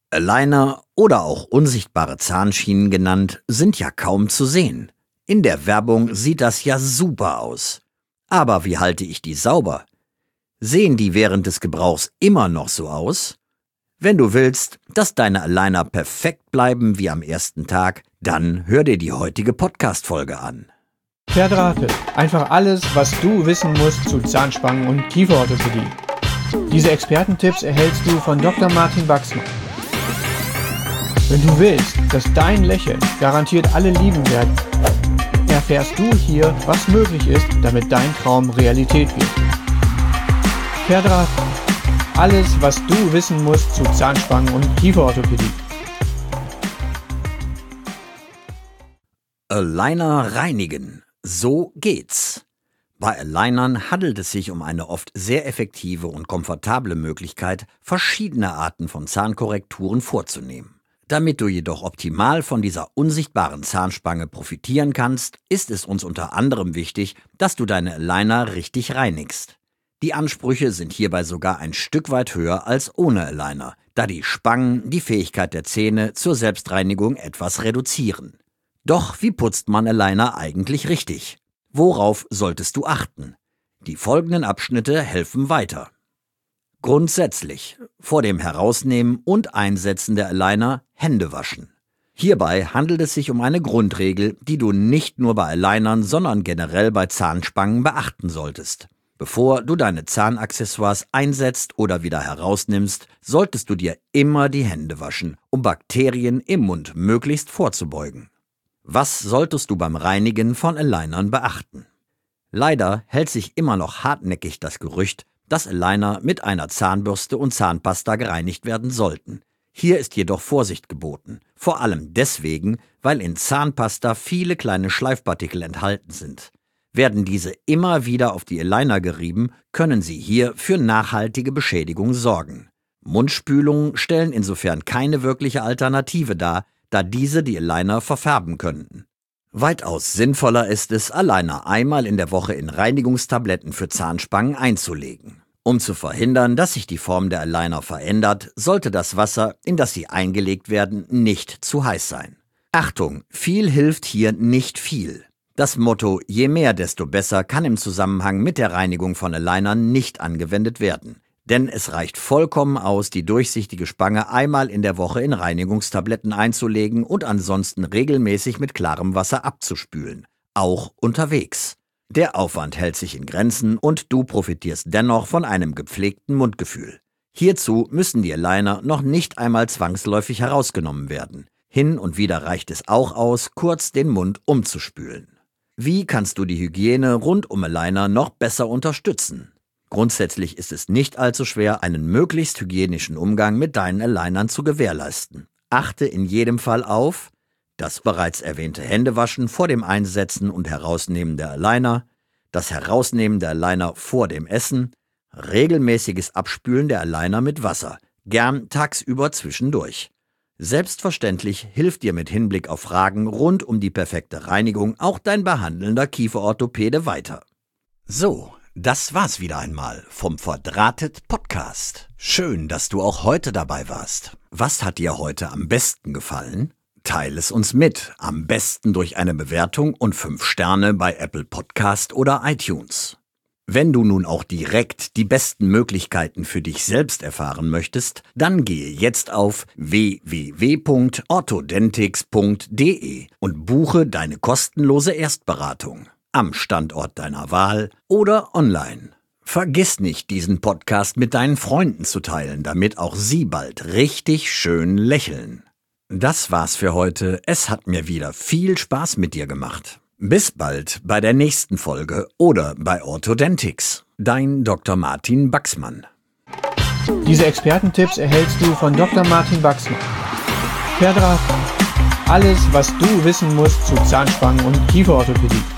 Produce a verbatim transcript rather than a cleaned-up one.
Aligner oder auch unsichtbare Zahnschienen genannt, sind ja kaum zu sehen. In der Werbung sieht das ja super aus. Aber wie halte ich die sauber? Sehen die während des Gebrauchs immer noch so aus? Wenn du willst, dass deine Aligner perfekt bleiben wie am ersten Tag, dann hör dir die heutige Podcast-Folge an. Verdrahtet. Einfach alles, was du wissen musst zu Zahnspangen und Kieferorthopädie. Diese Expertentipps erhältst du von Doktor Martin Wachsmann. Wenn du willst, dass dein Lächeln garantiert alle lieben werden, erfährst du hier, was möglich ist, damit dein Traum Realität wird. Verdrahtet. Alles, was du wissen musst zu Zahnspangen und Kieferorthopädie. Aligner reinigen. So geht's. Bei Alignern handelt es sich um eine oft sehr effektive und komfortable Möglichkeit, verschiedene Arten von Zahnkorrekturen vorzunehmen. Damit du jedoch optimal von dieser unsichtbaren Zahnspange profitieren kannst, ist es uns unter anderem wichtig, dass du deine Aligner richtig reinigst. Die Ansprüche sind hierbei sogar ein Stück weit höher als ohne Aligner, da die Spangen die Fähigkeit der Zähne zur Selbstreinigung etwas reduzieren. Doch wie putzt man Aligner eigentlich richtig? Worauf solltest du achten? Die folgenden Abschnitte helfen weiter. Grundsätzlich, vor dem Herausnehmen und Einsetzen der Aligner Hände waschen. Hierbei handelt es sich um eine Grundregel, die du nicht nur bei Alignern, sondern generell bei Zahnspangen beachten solltest. Bevor du deine Zahnaccessoires einsetzt oder wieder herausnimmst, solltest du dir immer die Hände waschen, um Bakterien im Mund möglichst vorzubeugen. Was solltest du beim Reinigen von Alignern beachten? Leider hält sich immer noch hartnäckig das Gerücht, dass Aligner mit einer Zahnbürste und Zahnpasta gereinigt werden sollten. Hier ist jedoch Vorsicht geboten, vor allem deswegen, weil in Zahnpasta viele kleine Schleifpartikel enthalten sind. Werden diese immer wieder auf die Aligner gerieben, können sie hier für nachhaltige Beschädigung sorgen. Mundspülungen stellen insofern keine wirkliche Alternative dar, da diese die Aligner verfärben könnten. Weitaus sinnvoller ist es, Aligner einmal in der Woche in Reinigungstabletten für Zahnspangen einzulegen. Um zu verhindern, dass sich die Form der Aligner verändert, sollte das Wasser, in das sie eingelegt werden, nicht zu heiß sein. Achtung, viel hilft hier nicht viel. Das Motto „Je mehr, desto besser“ kann im Zusammenhang mit der Reinigung von Alignern nicht angewendet werden. Denn es reicht vollkommen aus, die durchsichtige Spange einmal in der Woche in Reinigungstabletten einzulegen und ansonsten regelmäßig mit klarem Wasser abzuspülen, auch unterwegs. Der Aufwand hält sich in Grenzen und du profitierst dennoch von einem gepflegten Mundgefühl. Hierzu müssen die Aligner noch nicht einmal zwangsläufig herausgenommen werden. Hin und wieder reicht es auch aus, kurz den Mund umzuspülen. Wie kannst du die Hygiene rund um Aligner noch besser unterstützen? Grundsätzlich ist es nicht allzu schwer, einen möglichst hygienischen Umgang mit deinen Alignern zu gewährleisten. Achte in jedem Fall auf das bereits erwähnte Händewaschen vor dem Einsetzen und Herausnehmen der Aligner, das Herausnehmen der Aligner vor dem Essen, regelmäßiges Abspülen der Aligner mit Wasser, gern tagsüber zwischendurch. Selbstverständlich hilft dir mit Hinblick auf Fragen rund um die perfekte Reinigung auch dein behandelnder Kieferorthopäde weiter. So. Das war's wieder einmal vom Verdrahtet Podcast. Schön, dass du auch heute dabei warst. Was hat dir heute am besten gefallen? Teile es uns mit, am besten durch eine Bewertung und fünf Sterne bei Apple Podcast oder iTunes. Wenn du nun auch direkt die besten Möglichkeiten für dich selbst erfahren möchtest, dann gehe jetzt auf w w w punkt orthodentix punkt d e und buche deine kostenlose Erstberatung. Am Standort deiner Wahl oder online. Vergiss nicht, diesen Podcast mit deinen Freunden zu teilen, damit auch sie bald richtig schön lächeln. Das war's für heute. Es hat mir wieder viel Spaß mit dir gemacht. Bis bald bei der nächsten Folge oder bei Orthodentix. Dein Doktor Martin Wachsmann. Diese Expertentipps erhältst du von Doktor Martin Wachsmann. Verdrahtet. Alles, was du wissen musst zu Zahnspangen und Kieferorthopädie.